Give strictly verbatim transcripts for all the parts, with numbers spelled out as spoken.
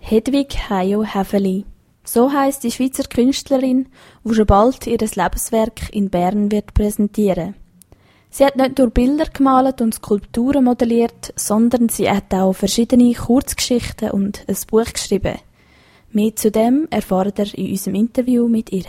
Hedwig Heyo-Häfeli. So heisst die Schweizer Künstlerin, die schon bald ihr Lebenswerk in Bern wird präsentieren. Sie hat nicht nur Bilder gemalt und Skulpturen modelliert, sondern sie hat auch verschiedene Kurzgeschichten und ein Buch geschrieben. Mehr zu dem erfahrt ihr in unserem Interview mit ihr.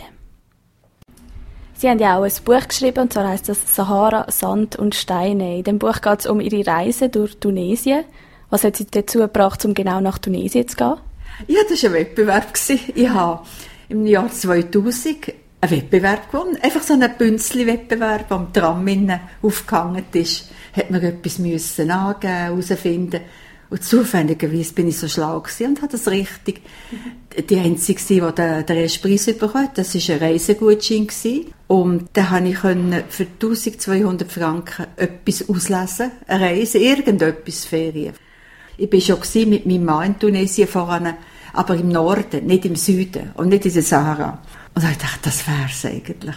Sie haben ja auch ein Buch geschrieben, und zwar heisst das «Sahara, Sand und Steine». In dem Buch geht es um ihre Reise durch Tunesien. Was hat Sie dazu gebracht, um genau nach Tunesien zu gehen? Ja, das war ein Wettbewerb. Ich habe im Jahr zweitausend einen Wettbewerb gewonnen. Einfach so einen Bünzli-Wettbewerb, der am Tram aufgehangen ist. Hat man etwas müssen angeben, herausfinden. Und zufälligerweise bin ich so schlau gewesen und habe das richtig. Die einzige, die den, den ersten Preis bekommen hat, das war ein Reisegutschein gewesen. Und da konnte ich für eintausendzweihundert Franken etwas auslesen. Eine Reise, irgendetwas, Ferien. Ich war schon mit meinem Mann in Tunesien voran, aber im Norden, nicht im Süden und nicht in der Sahara. Und ich dachte, das wär's eigentlich.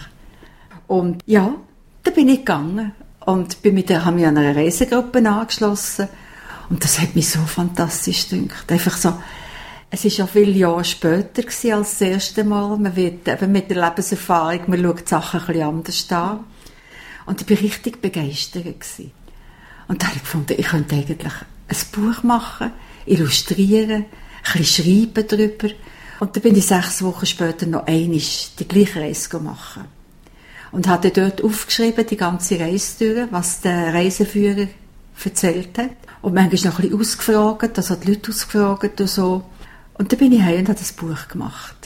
Und ja, da bin ich gegangen und bin mit der, habe mich an einer Reisegruppe angeschlossen. Und das hat mich so fantastisch gedacht. Einfach so, es war ja viele Jahre später als das erste Mal. Man wird eben mit der Lebenserfahrung, man schaut die Sachen ein bisschen anders an. Und ich war richtig begeistert gewesen. Und da habe ich gefunden, ich könnte eigentlich ein Buch machen, illustrieren, ein bisschen schreiben darüber. Und dann bin ich sechs Wochen später noch einmal die gleiche Reise machen. Und hatte dort aufgeschrieben, die ganze Reise durch, was der Reiseführer erzählt hat. Und manchmal noch ein bisschen ausgefragt, also die Leute ausgefragt und so. Und dann bin ich heim und habe das Buch gemacht.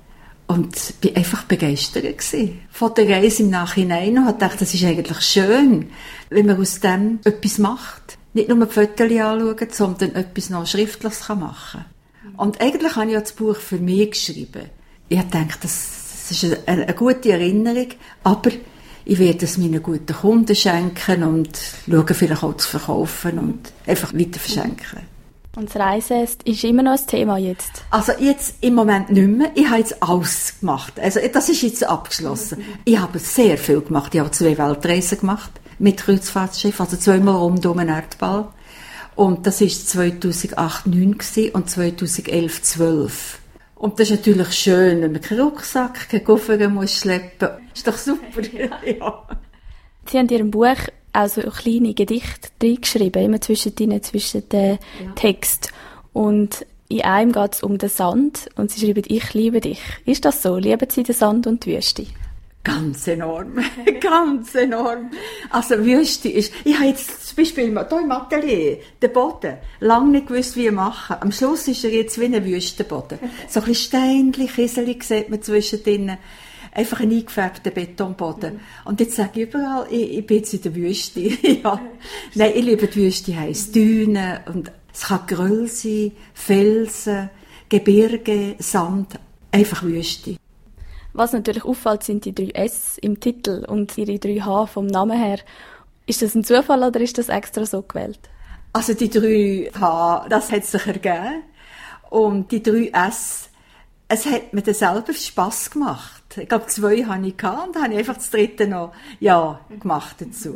Und war einfach begeistert gewesen. Von der Reise im Nachhinein und habe gedacht, das ist eigentlich schön, wenn man aus dem etwas macht. Nicht nur die Fotos anschauen, sondern etwas noch Schriftliches machen kann. Und eigentlich habe ich ja das Buch für mich geschrieben. Ich habe gedacht, das, das ist eine, eine gute Erinnerung, aber ich werde es meinen guten Kunden schenken und schauen, vielleicht auch zu verkaufen und einfach weiter verschenken. Und das Reisen ist immer noch ein Thema jetzt? Also jetzt im Moment nicht mehr. Ich habe jetzt alles gemacht. Also das ist jetzt abgeschlossen. Ich habe sehr viel gemacht. Ich habe zwei Weltreisen gemacht mit Kreuzfahrtschiff, also zweimal rund um den Erdball. Und das war zweitausendacht neun und zweitausendelf zwölf. Und das ist natürlich schön, wenn man keinen Rucksack, keinen Koffer muss schleppen. Ist doch super. Ja. Sie haben in Ihrem Buch auch so kleine Gedichte reingeschrieben, immer zwischen den, zwischen den ja. Text. Und in einem geht es um den Sand und Sie schreiben, ich liebe dich. Ist das so? Lieben Sie den Sand und die Wüste? Ganz enorm, ganz enorm. Also Wüste ist, ich habe jetzt zum Beispiel hier im Atelier den Boden lange nicht gewusst, wie machen. Am Schluss ist er jetzt wie ein Wüstenboden. So ein bisschen Steinchen, Kieseli sieht man zwischendrin. Einfach ein eingefärbter Betonboden. Mhm. Und jetzt sage ich überall, ich, ich bin jetzt in der Wüste. Ja. Nein, ich liebe die Wüste, heisst Dünen und es kann Geröll sein, Felsen, Gebirge, Sand, einfach Wüste. Was natürlich auffällt, sind die drei S im Titel und ihre drei H vom Namen her. Ist das ein Zufall oder ist das extra so gewählt? Also die drei H, das hat sich ergeben. Und die drei S, es hat mir dann selber Spass gemacht. Ich glaube, zwei hatte ich und dann habe ich einfach das dritte noch ja, gemacht dazu.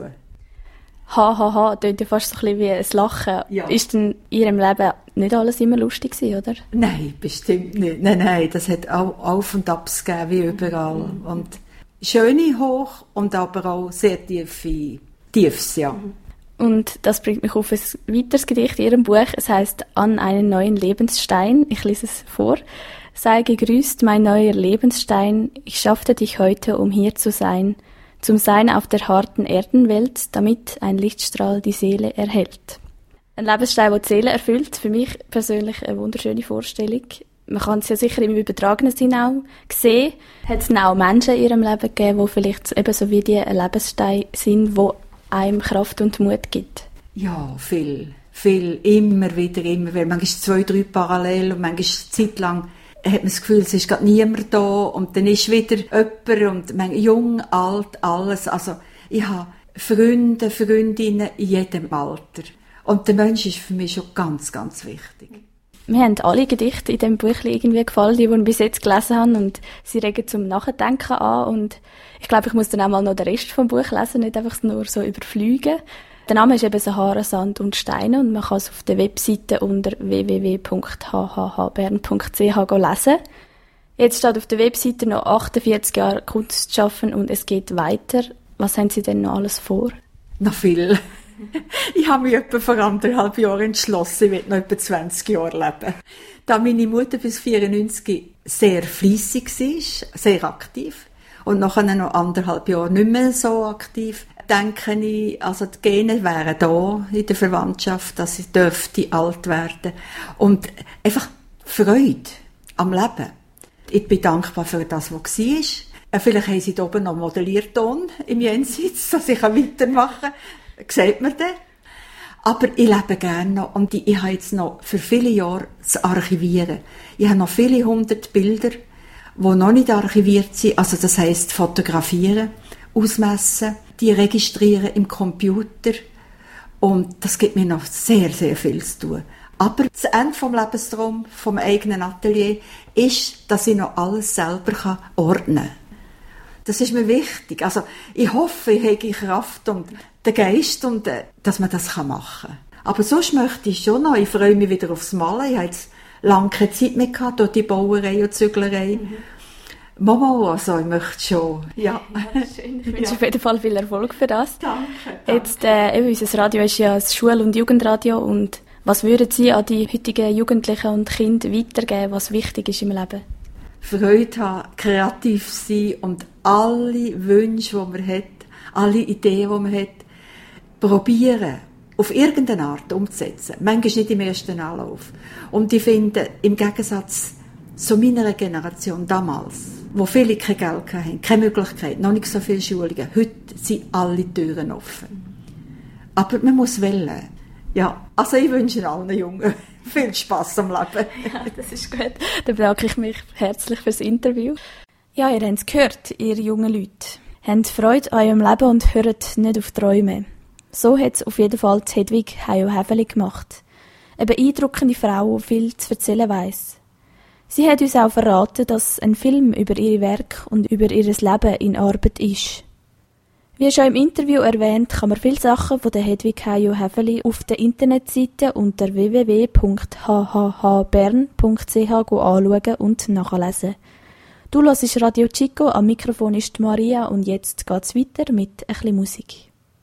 Ha, ha, ha, das klingt ja fast so ein bisschen wie ein Lachen. Ja. Ist denn in Ihrem Leben nicht alles immer lustig gewesen, oder? Nein, bestimmt nicht. Nein, nein, das hat auch Auf- und Abs gegeben, wie überall. Mhm. Und schöne Hoch und aber auch sehr tiefe Tiefs, ja. Und das bringt mich auf ein weiteres Gedicht in Ihrem Buch. Es heisst «An einen neuen Lebensstein». Ich lese es vor. «Sei gegrüßt, mein neuer Lebensstein. Ich schaffte dich heute, um hier zu sein. Zum Sein auf der harten Erdenwelt, damit ein Lichtstrahl die Seele erhält.» Ein Lebensstein, der die Seele erfüllt, für mich persönlich eine wunderschöne Vorstellung. Man kann es ja sicher im übertragenen Sinn auch sehen. Hat es denn auch Menschen in ihrem Leben gegeben, die vielleicht eben so wie die ein Lebensstein sind, die einem Kraft und Mut gibt? Ja, viel. Viel. Immer wieder, immer wieder. Manchmal zwei, drei parallel und manchmal eine Zeit lang hat man das Gefühl, es ist gerade niemand da und dann ist wieder jemand und man, jung, alt, alles. Also ich habe Freunde, Freundinnen in jedem Alter. Und der Mensch ist für mich schon ganz, ganz wichtig. Mir haben alle Gedichte in diesem Buch irgendwie gefallen, die, die ich bis jetzt gelesen habe. Und sie regen zum Nachdenken an. Und ich glaube, ich muss dann auch mal noch den Rest vom Buch lesen, nicht einfach nur so überfliegen. Der Name ist eben Sahara, Sand und Steine und man kann es auf der Webseite unter w w w punkt h h h bern punkt c h lesen. Jetzt steht auf der Webseite noch achtundvierzig Jahre Kunst schaffen und es geht weiter. Was haben Sie denn noch alles vor? Noch viel. Ich habe mich etwa vor anderthalb Jahren entschlossen, ich will noch etwa zwanzig Jahre leben. Da meine Mutter bis vierundneunzig sehr fleissig war, sehr aktiv, und nachher noch anderthalb Jahre nicht mehr so aktiv, denke ich, also die Gene wären da in der Verwandtschaft, dass ich dürfte alt werden. Und einfach Freude am Leben. Ich bin dankbar für das, was war. Vielleicht haben sie da oben noch Modellierton im Jenseits, dass ich weitermachen kann. Sieht man das? Aber ich lebe gerne noch und ich, ich habe jetzt noch für viele Jahre zu archivieren. Ich habe noch viele hundert Bilder, die noch nicht archiviert sind. Also das heisst fotografieren, ausmessen, die registrieren im Computer. Und das gibt mir noch sehr, sehr viel zu tun. Aber das Ende vom Lebenstraum, vom eigenen Atelier, ist, dass ich noch alles selber ordnen kann. Das ist mir wichtig. Also, ich hoffe, ich habe Kraft und den Geist, und, äh, dass man das machen kann. Aber sonst möchte ich schon noch, ich freue mich wieder aufs Malen. Ich habe jetzt lange keine Zeit mehr gehabt, durch die Bauerei und Züglerei. Mhm. Mama, also, ich möchte schon. Ja. Ja, schön. Ich wünsche ja. auf jeden Fall viel Erfolg für das. Danke. danke. Jetzt, äh, eben, unser Radio ist ja das Schul- und Jugendradio, und was würden Sie an die heutigen Jugendlichen und Kinder weitergeben, was wichtig ist im Leben? Freude haben, kreativ sein und alle Wünsche, die man hat, alle Ideen, die man hat, probieren, auf irgendeine Art umzusetzen. Manchmal nicht im ersten Anlauf. Und ich finde, im Gegensatz zu meiner Generation damals, wo viele kein Geld hatten, keine Möglichkeit, noch nicht so viele Schulungen, heute sind alle Türen offen. Aber man muss wählen. Ja, also ich wünsche allen Jungen viel Spass am Leben. Ja, das ist gut. Dann bedanke ich mich herzlich fürs Interview. Ja, ihr habt es gehört, ihr jungen Leute. Habt Freude an eurem Leben und hört nicht auf Träume. So hat es auf jeden Fall die Hedwig Hayo-Häfeli gemacht. Eine beeindruckende Frau, die viel zu erzählen weiss. Sie hat uns auch verraten, dass ein Film über ihr Werk und über ihr Leben in Arbeit ist. Wie schon im Interview erwähnt, kann man viele Sachen von der Hedwig Hayo-Häfeli auf der Internetseite unter w w w punkt h h h bern punkt c h anschauen und nachlesen. Du hörst Radio Chico, am Mikrofon ist Maria und jetzt geht's weiter mit ein bisschen Musik.